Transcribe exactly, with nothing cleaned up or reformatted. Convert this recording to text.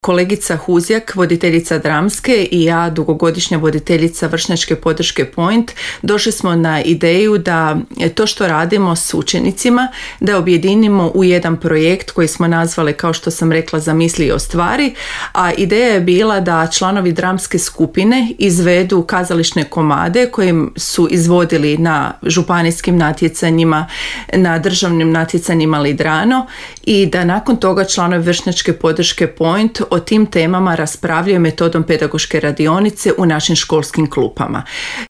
Kolegica Huzjak, voditeljica dramske, i ja, dugogodišnja voditeljica vršnjačke podrške Point, došli smo na ideju da to što radimo s učenicima, da objedinimo u jedan projekt koji smo nazvali, kao što sam rekla, Zamisli i ostvari, a ideja je bila da članovi dramske skupine izvedu kazališne komade koje su izvodili na županijskim natjecanjima, na državnim natjecanjima Lidrano, i da nakon toga članovi vršnjačke podrške Point o tim temama raspravljaju metodom pedagoške radionice u našim školskim klupama.